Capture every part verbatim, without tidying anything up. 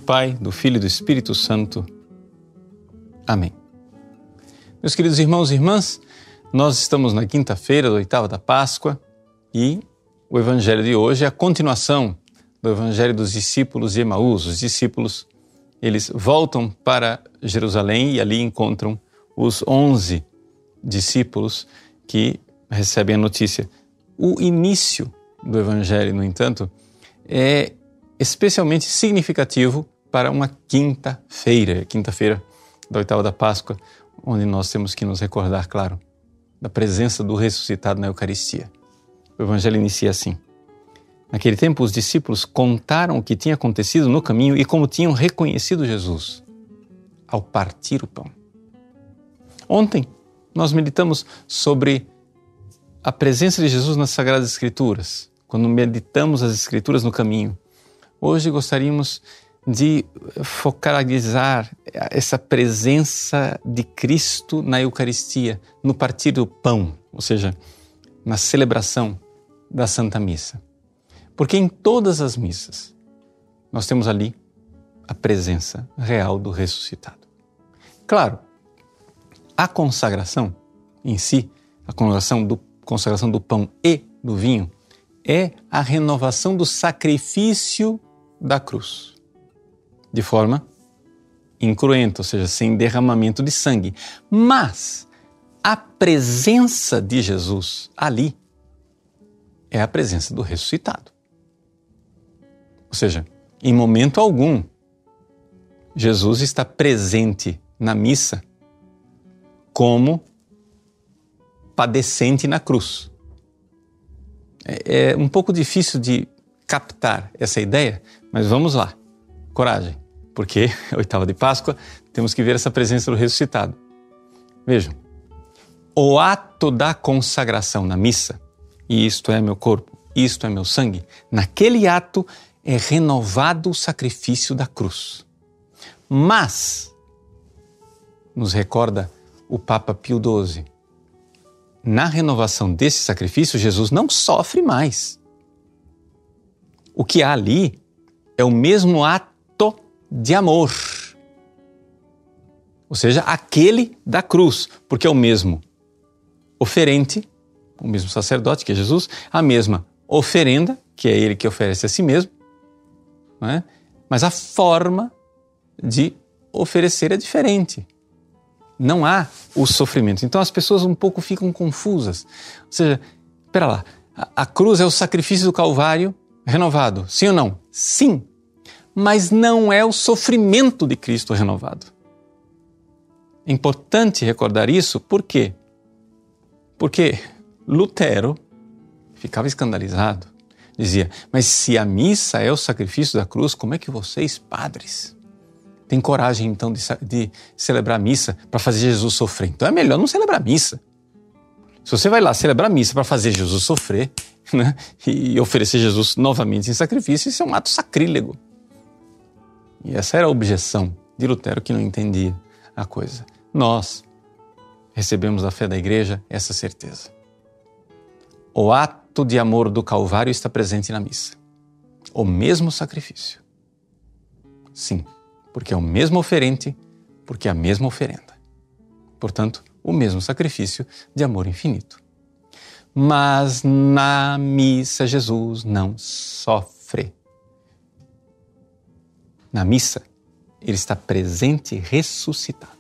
Pai, do Filho e do Espírito Santo. Amém. Meus queridos irmãos e irmãs, nós estamos na quinta-feira da oitava da Páscoa e o Evangelho de hoje é a continuação do Evangelho dos discípulos de Emaús. Os discípulos, eles voltam para Jerusalém e ali encontram os onze discípulos que recebem a notícia. O início do Evangelho, no entanto, é especialmente significativo para uma quinta-feira, quinta-feira da oitava da Páscoa, onde nós temos que nos recordar, claro, da presença do ressuscitado na Eucaristia. O Evangelho inicia assim. Naquele tempo, os discípulos contaram o que tinha acontecido no caminho e como tinham reconhecido Jesus ao partir o pão. Ontem, nós meditamos sobre a presença de Jesus nas Sagradas Escrituras, quando meditamos as Escrituras no caminho. Hoje gostaríamos de focalizar essa presença de Cristo na Eucaristia, no partir do pão, ou seja, na celebração da Santa Missa. Porque em todas as missas nós temos ali a presença real do ressuscitado. Claro, a consagração em si, a consagração do, consagração do pão e do vinho, é a renovação do sacrifício da cruz, de forma incruenta, ou seja, sem derramamento de sangue. Mas a presença de Jesus ali é a presença do ressuscitado. Ou seja, em momento algum, Jesus está presente na missa como padecente na cruz. É, é um pouco difícil de captar essa ideia, mas vamos lá, coragem, porque oitava de Páscoa temos que ver essa presença do ressuscitado. Vejam, o ato da consagração na missa, e isto é meu corpo, isto é meu sangue, naquele ato é renovado o sacrifício da cruz. Mas, nos recorda o Papa Pio doze, na renovação desse sacrifício, Jesus não sofre mais. O que há ali é o mesmo ato de amor. Ou seja, aquele da cruz, porque é o mesmo oferente, o mesmo sacerdote, que é Jesus, a mesma oferenda, que é ele que oferece a si mesmo, não é? Mas a forma de oferecer é diferente. Não há o sofrimento. Então as pessoas um pouco ficam confusas. Ou seja, espera lá, a, a cruz é o sacrifício do Calvário renovado, sim ou não? Sim, mas não é o sofrimento de Cristo renovado. É importante recordar isso, por quê? Porque Lutero ficava escandalizado, dizia, mas se a missa é o sacrifício da cruz, como é que vocês, padres, têm coragem então de, de celebrar a missa para fazer Jesus sofrer? Então é melhor não celebrar a missa. Se você vai lá celebrar a missa para fazer Jesus sofrer, né, e oferecer Jesus novamente em sacrifício, isso é um ato sacrílego. E essa era a objeção de Lutero, que não entendia a coisa. Nós recebemos da fé da Igreja essa certeza. O ato de amor do Calvário está presente na missa. O mesmo sacrifício. Sim, porque é o mesmo oferente, porque é a mesma oferenda. Portanto, o mesmo sacrifício de amor infinito. Mas na missa Jesus não sofre. Na missa, ele está presente e ressuscitado.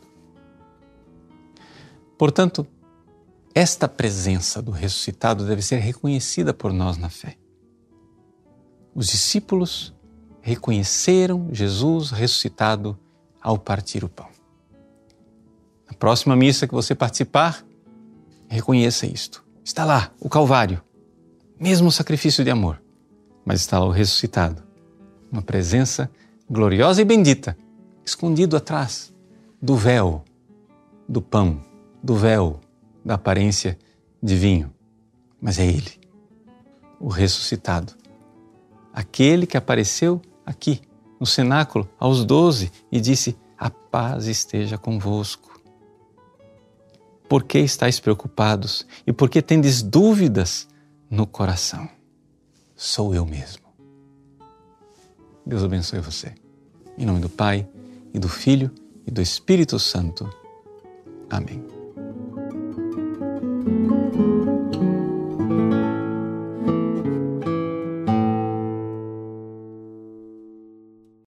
Portanto, esta presença do ressuscitado deve ser reconhecida por nós na fé. Os discípulos reconheceram Jesus ressuscitado ao partir o pão. Na próxima missa que você participar, reconheça isto. Está lá o Calvário, mesmo sacrifício de amor, mas está lá o ressuscitado, uma presença gloriosa e bendita, escondido atrás do véu do pão, do véu da aparência de vinho. Mas é Ele, o ressuscitado, aquele que apareceu aqui no cenáculo aos doze e disse: a paz esteja convosco. Por que estáis preocupados e por que tendes dúvidas no coração? Sou eu mesmo. Deus abençoe você Em nome do Pai, e do Filho, e do Espírito Santo. Amém.